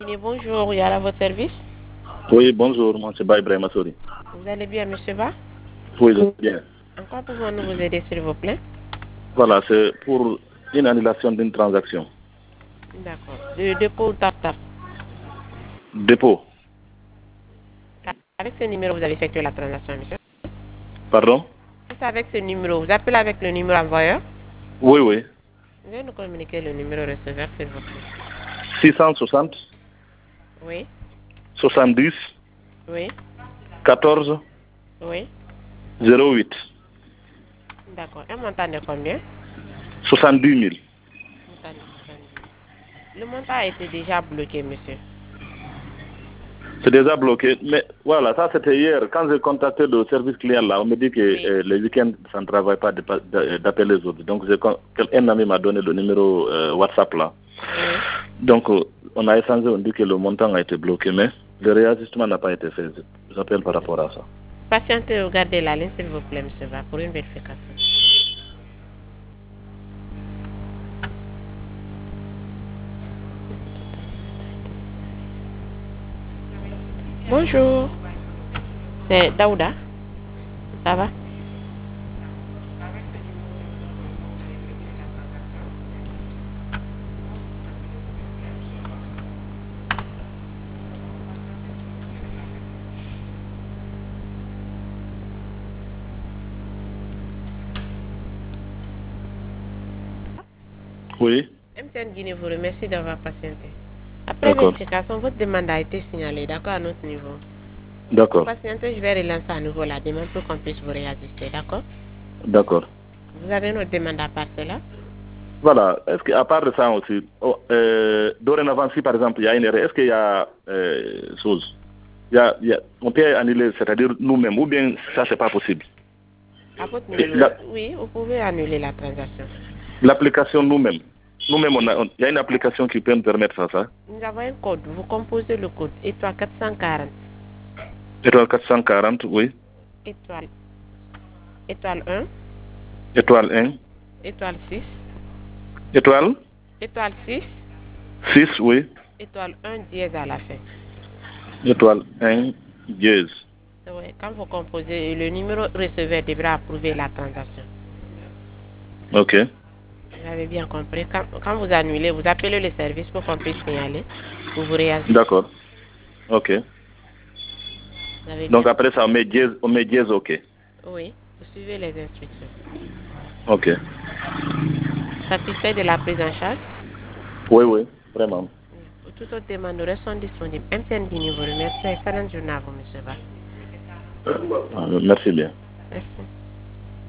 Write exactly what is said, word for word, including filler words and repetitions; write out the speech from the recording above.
Bonjour, il y a à votre service. Oui, bonjour, moi c'est Baye Ibrahima Sori. Vous allez bien, monsieur Ba? Oui, je vais bien. En quoi pouvons-nous vous aider, s'il vous plaît? Voilà, c'est pour une annulation d'une transaction. D'accord. De dépôt ou tap-tap? Dépôt. Avec ce numéro, vous avez effectué la transaction, monsieur? Pardon? C'est avec ce numéro. Vous appelez avec le numéro envoyeur? Oui, oui. Veuillez nous communiquer le numéro receveur, s'il vous plaît. six cent soixante, Oui, soixante-dix, oui, quatorze, oui. zéro huit. D'accord. Un montant de combien? soixante-dix mille. Montant de soixante-dix. Le montant a été déjà bloqué, monsieur. C'est déjà bloqué. Mais voilà, ça c'était hier. Quand j'ai contacté le service client là, on me dit que Oui. euh, les week-ends, ça ne travaille pas d'appeler les autres. Donc un ami m'a donné le numéro euh, WhatsApp là. Oui. Donc euh, on a échangé, on dit que le montant a été bloqué, mais le réajustement n'a pas été fait. J'appelle par rapport à ça. Patientez, regardez la ligne, s'il vous plaît, monsieur Ba, pour une vérification. Bonjour. C'est Daouda. Ça va? Oui. M T N Guinée vous remercie d'avoir patienté. Après D'accord. vérification, votre demande a été signalée, d'accord, à notre niveau. D'accord. Patientez, je vais relancer à nouveau la demande pour qu'on puisse vous réajuster, d'accord? D'accord. Vous avez notre demande à part cela? Voilà. Est-ce qu'à part de ça aussi, oh, euh, dorénavant, si par exemple il y a une erreur, est-ce qu'il y a euh, chose il y a, il y a, on peut annuler, c'est-à-dire nous-mêmes, ou bien ça, c'est pas possible? À votre niveau, La, oui, vous pouvez annuler la transaction. L'application nous-mêmes. Nous-mêmes, on a, on, il y a une application qui peut nous permettre ça, ça. Nous avons un code. Vous composez le code étoile quatre cent quarante. Étoile quatre cent quarante, oui. Étoile. Étoile un. Étoile un. Étoile six. Étoile Étoile six. six, oui. Étoile un dièse à la fin. Étoile un dièse. Oui, quand vous composez, le numéro receveur devra approuver la transaction. Ok. Vous avez bien compris. Quand, quand vous annulez, vous appelez le service pour qu'on puisse signaler. Vous vous réagissez. D'accord. Ok. Donc après ça, on met dièse, on met dièse, ok. Oui, vous suivez les instructions. Ok. Satisfait de la prise en charge? Oui, oui, vraiment. Pour toute autre demande, nous restons disponibles. M T N Guinée vous remercie. Excellente journée à vous, monsieur Ba. Merci bien. Merci.